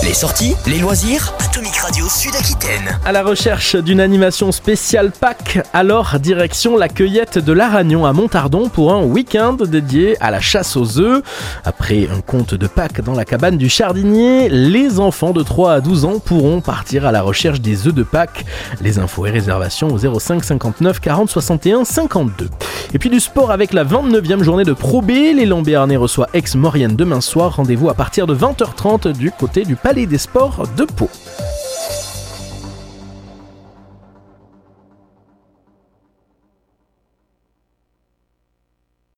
Les sorties, les loisirs, Atomic Radio Sud-Aquitaine. À la recherche d'une animation spéciale Pâques, alors direction la cueillette de l'Aragnon à Montardon pour un week-end dédié à la chasse aux œufs. Après un conte de Pâques dans la cabane du Chardinier, les enfants de 3 à 12 ans pourront partir à la recherche des œufs de Pâques. Les infos et réservations au 05 59 40 61 52. Et puis du sport avec la 29e journée de Pro B. L'élan Béarnais reçoit Aix-Maurienne demain soir. Rendez-vous à partir de 20h30 du côté du Palais des Sports de Pau.